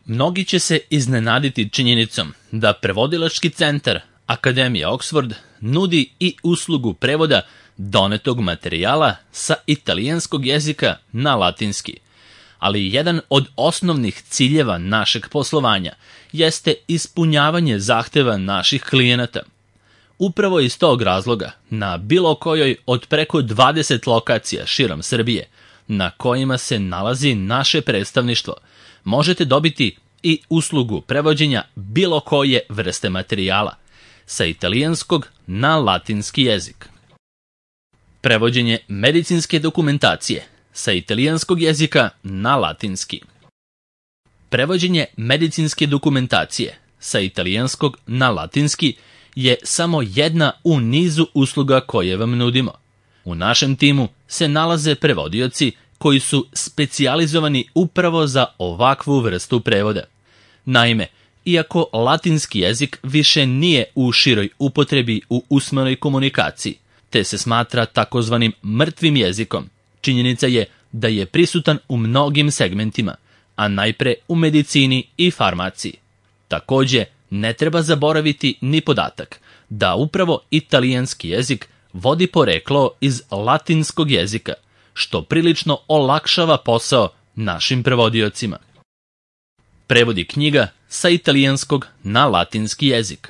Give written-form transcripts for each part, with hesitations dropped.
Mnogi će se iznenaditi činjenicom da prevodilački centar Akademija Oxford nudi i uslugu prevoda donetog materijala sa italijanskog jezika na latinski. Ali jedan od osnovnih ciljeva našeg poslovanja jeste ispunjavanje zahteva naših klijenata. Upravo iz tog razloga, na bilo kojoj od preko 20 lokacija širom Srbije, na kojima se nalazi naše predstavništvo, možete dobiti i uslugu prevođenja bilo koje vrste materijala, sa italijanskog na latinski jezik. Prevođenje medicinske dokumentacije sa italijanskog jezika na latinski. Prevođenje medicinske dokumentacije sa italijanskog na latinski je samo jedna u nizu usluga koje vam nudimo. U našem timu se nalaze prevodioci koji su specijalizovani upravo za ovakvu vrstu prevoda. Naime, iako latinski jezik više nije u široj upotrebi u usmenoj komunikaciji, te se smatra takozvanim mrtvim jezikom, činjenica je da je prisutan u mnogim segmentima, a najpre u medicini i farmaciji. Takođe, ne treba zaboraviti ni podatak da upravo italijanski jezik vodi poreklo iz latinskog jezika, što prilično olakšava posao našim prevodiocima. Prevodi knjiga sa italijanskog na latinski jezik.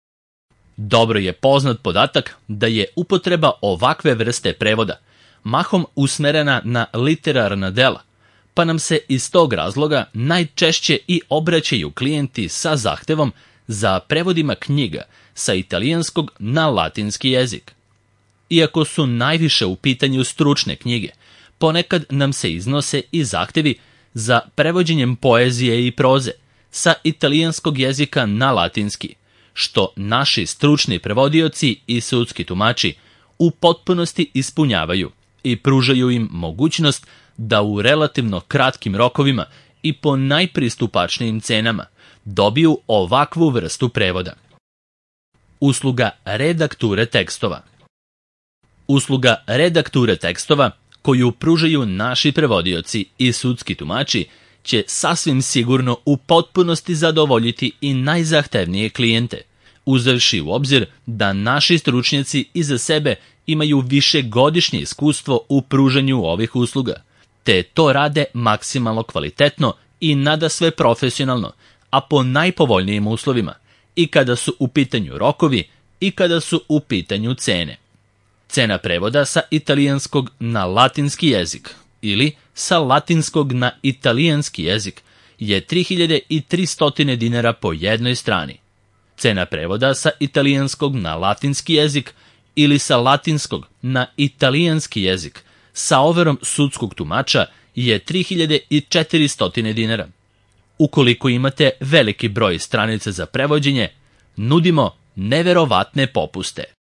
Dobro je poznat podatak da je upotreba ovakve vrste prevoda mahom usmerena na literarna dela, pa nam se iz tog razloga najčešće i obraćaju klijenti sa zahtevom za prevodima knjiga sa italijanskog na latinski jezik. Iako su najviše u pitanju stručne knjige, ponekad nam se iznose i zahtevi za prevođenjem poezije i proze sa italijanskog jezika na latinski, što naši stručni prevodioci i sudski tumači u potpunosti ispunjavaju i pružaju im mogućnost da u relativno kratkim rokovima i po najpristupačnijim cenama dobiju ovakvu vrstu prevoda. Usluga redakture tekstova. Usluga redakture tekstova koju pružaju naši prevodioci i sudski tumači će sasvim sigurno u potpunosti zadovoljiti i najzahtevnije klijente, uzevši u obzir da naši stručnjaci iza sebe imaju višegodišnje iskustvo u pružanju ovih usluga, te to rade maksimalno kvalitetno i nadasve profesionalno, a po najpovoljnijim uslovima, i kada su u pitanju rokovi i kada su u pitanju cene. Cena prevoda sa italijanskog na latinski jezik ili sa latinskog na italijanski jezik je 3300 dinara po jednoj strani. Cena prevoda sa italijanskog na latinski jezik ili sa latinskog na italijanski jezik sa overom sudskog tumača je 3400 dinara. Ukoliko imate veliki broj stranica za prevođenje, nudimo neverovatne popuste.